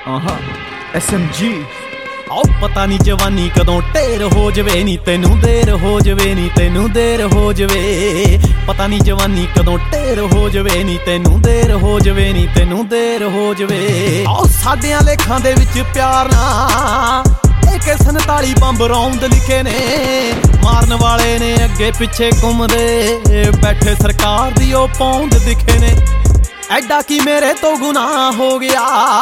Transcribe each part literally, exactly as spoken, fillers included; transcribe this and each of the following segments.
ਆਹਾ S M G. ਆਓ ਪਤਾ ਨੀ ਜਵਾਨੀ ਕਦੋਂ ਢੇਰ ਹੋ ਜਵੇ ਨੀ ਤੈਨੂੰ ਦੇਰ ਹੋ ਜਵੇ ਨੀ ਤੈਨੂੰ ਦੇਰ ਹੋ ਜਵੇ। ਪਤਾ ਨੀ ਜਵਾਨੀ ਕਦੋਂ ਢੇਰ ਹੋ ਜਵੇ ਨੀ ਤੈਨੂੰ ਦੇਰ ਹੋ ਜਵੇ ਨੀ ਤੈਨੂੰ ਦੇਰ ਹੋ ਜਵੇ। ਆਓ ਸਾਡਿਆਂ ਲੇਖਾਂ ਦੇ ਵਿੱਚ ਪਿਆਰ ਨਾ ਏ ਕੇ ਸੰਤਾਲੀ ਬੰਬ ਰੌਂਦ ਲਿਖੇ ਨੇ, ਮਾਰਨ ਵਾਲੇ ਨੇ ਅੱਗੇ ਪਿੱਛੇ ਘੁੰਮਦੇ, ਬੈਠੇ ਸਰਕਾਰ ਦੀ ਉਹ ਪੌਂਦ ਦਿਖੇ ਨੇ। ਐਡਾ ਕੀ ਮੇਰੇ ਤੋਂ ਗੁਨਾਹ ਹੋ ਗਿਆ,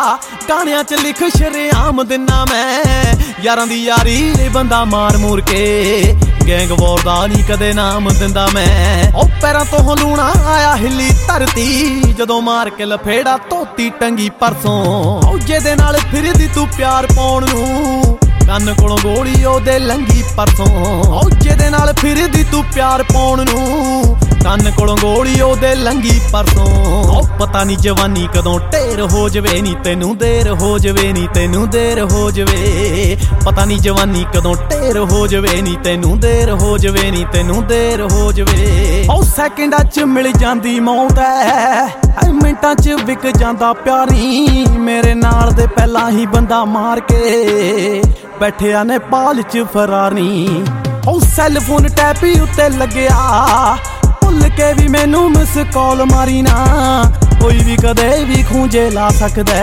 ਗਾਣਿਆਂ ਚ ਲਿਖ ਸ਼ਰੇਆਮ ਦਿਨਾ ਮੈਂ, ਯਾਰਾਂ ਦੀ ਯਾਰੀ ਬੰਦਾ ਮਾਰ ਮੂਰ ਕੇ, ਗੈਂਗ ਵਾਰ ਦਾ ਨਹੀਂ ਕਦੇ ਨਾਮ ਦਿੰਦਾ ਮੈਂ। ਉਹ ਪੈਰਾਂ ਤੋਂ ਲੂਣਾ ਆਇਆ ਹਿੱਲੀ ਧਰਤੀ, ਜਦੋਂ ਮਾਰ ਕੇ ਲਫੇੜਾ ਧੋਤੀ ਟੰਗੀ ਪਰਸੋਂ। ਉਹ ਜਿਹਦੇ ਨਾਲ ਫਿਰਦੀ ਤੂੰ ਪਿਆਰ ਪਾਉਣ ਨੂੰ, ਕੰਨ ਕੋਲੋਂ ਗੋਲੀ ਉਹਦੇ ਲੰਗੀ ਪਰਸੋਂ। ਉਹ ਜਿਹਦੇ ਨਾਲ ਫਿਰਦੀ ਤੂੰ ਪਿਆਰ ਪਾਉਣ ਨੂੰ, ਕੰਨ ਕੋਲੋਂ ਗੋਲੀ ਉਹਦੇ ਲੰਗੀ ਪਰਸੋਂ। ਉਹ ਪਤਾ ਨੀ ਜਵਾਨੀ ਕਦੋਂ ਢੇਰ ਹੋ ਜਵੇ ਨੀ ਤੈਨੂੰ ਦੇਰ ਹੋ ਜਵੇ ਨੀ ਤੈਨੂੰ ਦੇਰ ਹੋ ਜਵੇ। ਪਤਾ ਨੀ ਜਵਾਨੀ ਕਦੋਂ ਢੇਰ ਹੋ ਜਵੇ ਨੀ ਤੈਨੂੰ ਦੇਰ ਹੋ ਜਵੇ ਨੀ ਤੈਨੂੰ ਦੇਰ ਹੋ ਜਵੇ। ਉਹ ਸੈਕਿੰਡਾਂ ਚ ਮਿਲ ਜਾਂਦੀ ਮੌਤ ਐ, ਮਿੰਟਾਂ ਚ ਵਿਕ ਜਾਂਦਾ ਪਿਆਰੀ, ਮੇਰੇ ਨਾਲ ਦੇ ਪਹਿਲਾਂ ਹੀ ਬੰਦਾ ਮਾਰ ਕੇ ਬੈਠਿਆ ਨੇਪਾਲ ਚ ਫਰਾਰੀ। ਉਹ ਸੈੱਲ ਫੋਨ ਟੈਪੀ ਉੱਤੇ ਲੱਗਿਆ, ਭੁੱਲ ਕੇ ਵੀ ਮੈਨੂੰ ਮਿਸ ਕਾਲ ਮਾਰੀ ਨਾ, ਕੋਈ ਵੀ ਕਦੇ ਵੀ ਖੂੰਜੇ ਲਾ ਸਕਦਾ,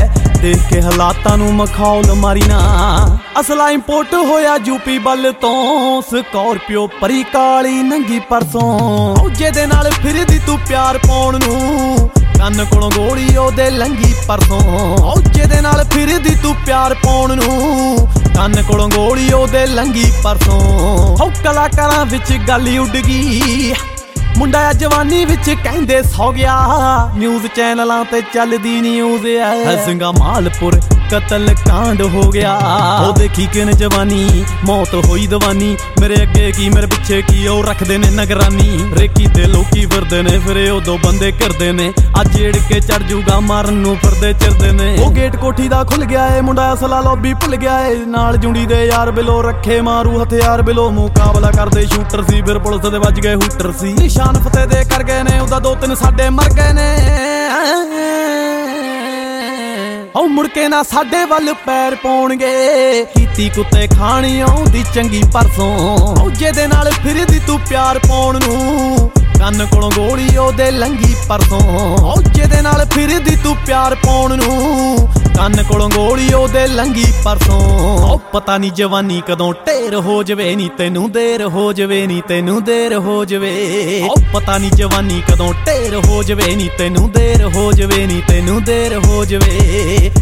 ਦੇਖ ਕੇ ਹਾਲਾਤਾਂ ਨੂੰ ਮਖੌਲ ਮਾਰੀ ਨਾ। ਅਸਲਾ ਇੰਪੋਰਟ ਹੋਇਆ ਯੂਪੀ ਵੱਲ ਤੋਂ, ਸਕਾਰਪੀਓ ਪਰੀ ਕਾਲੀ ਨੰਗੀ ਪਰਸੋਂ। ਜਿਹਦੇ ਨਾਲ ਫਿਰਦੀ ਤੂੰ ਪਿਆਰ ਪਾਉਣ ਨੂੰ, ਕੰਨ ਕੋਲੋਂ ਗੋਲੀ ਉਹਦੇ ਲੰਗੀ ਪਰਸੋਂ। ਜਿਹਦੇ ਨਾਲ ਫਿਰਦੀ ਤੂੰ ਪਿਆਰ ਪਾਉਣ ਨੂੰ, ਕੰਨ ਕੋਲੋਂ ਗੋਲੀ ਉਹਦੇ ਲੰਗੀ ਪਰਸੋਂ। ਹੋ ਕਲਾਕਾਰਾਂ ਵਿੱਚ ਗੱਲ ਉੱਡ ਗਈ, ਮੁੰਡਾ ਆ ਜਵਾਨੀ ਵਿੱਚ ਕਹਿੰਦੇ ਸੌ ਗਿਆ, ਨਿਊਜ਼ ਚੈਨਲਾਂ ਤੇ ਚੱਲਦੀ ਨਿਊਜ਼ ਐ, ਹਸੰਗਾ ਮਾਲਪੁਰ ਕਤਲ ਕਾਂਡ ਹੋ ਗਿਆ। ਉਹ ਦੇਖੀ ਕਿਨ ਜਵਾਨੀ ਮੌਤ ਹੋਈ ਦਵਾਨੀ, ਮੇਰੇ ਅੱਗੇ ਕੀ ਮੇਰੇ ਪਿੱਛੇ ਕੀ ਉਹ ਰੱਖਦੇ ਨੇ ਨਿਗਰਾਨੀ। ਰੇਕੀ ਤੇ ਲੋਕੀ ਫਿਰਦੇ ਨੇ ਫਿਰ ਉਦੋਂ ਬੰਦੇ ਕਰਦੇ ਨੇ, ਅੱਜ ਏੜ ਕੇ ਚੜ ਜੂਗਾ ਮਾਰਨ ਨੂੰ ਫਿਰਦੇ ਚਿਰਦੇ ਨੇ। ਉਹ ਗੇਟ ਕੋਠੀ ਦਾ ਖੁੱਲ ਗਿਆ ਏ, ਮੁੰਡਾ ਅਸਲਾ ਲੌਬੀ ਭੁੱਲ ਗਿਆ ਏ, ਨਾਲ ਜੁੰਡੀ ਦੇ ਯਾਰ ਬਿਲੋ ਰੱਖੇ ਮਾਰੂ ਹਥਿਆਰ ਬਿਲੋ, ਮੁਕਾਬਲਾ ਕਰਦੇ ਸ਼ੂਟਰ ਸੀ ਫਿਰ ਪੁਲਿਸ ਦੇ ਵੱਜ ਗਏ ਹੂਟਰ ਸੀ। ਨਿਸ਼ਾਨ ਫਤਿਹ ਦੇ ਕਰ ਗਏ ਨੇ, ਉਹਦਾ ਦੋ ਤਿੰਨ ਸਾਡੇ ਮਰ ਗਏ ਨੇ। ਉਹ ਮੁੜ ਕੇ ਨਾ ਸਾਡੇ ਵੱਲ ਪੈਰ ਪਾਉਣਗੇ, ਕੀਤੀ ਕੁੱਤੇ ਖਾਣੀ ਆਉਂਦੀ ਚੰਗੀ ਪਰਸੋਂ। ਜਿਹਦੇ ਨਾਲ ਫਿਰਦੀ ਤੂੰ ਪਿਆਰ ਪਾਉਣ ਨੂੰ, ਕੰਨ ਕੋਲੋਂ ਗੋਲੀ ਉਹਦੇ ਲੰਗੀ ਪਰਸੋਂ। ਜਿਹਦੇ ਨਾਲ ਫਿਰਦੀ ਤੂੰ ਪਿਆਰ ਪਾਉਣ ਨੂੰ, ਕੰਨ ਕੋਲੋਂ ਗੋਲੀ ਉਹਦੇ ਲੰਗੀ ਪਰਸੋਂ। ਉਹ ਪਤਾ ਨੀ ਜਵਾਨੀ ਕਦੋਂ ਢੇਰ ਹੋ ਜਵੇ ਨੀ ਤੈਨੂੰ ਦੇਰ ਹੋ ਜਵੇ ਨੀ ਤੈਨੂੰ ਦੇਰ ਹੋ ਜਵੇ। ਉਹ ਪਤਾ ਨੀ ਜਵਾਨੀ ਕਦੋਂ ਢੇਰ ਹੋ ਜਵੇ ਨੀ ਤੈਨੂੰ ਦੇਰ ਹੋ ਜਵੇ ਨੀ ਤੈਨੂੰ ਦੇਰ ਹੋ ਜਵੇ।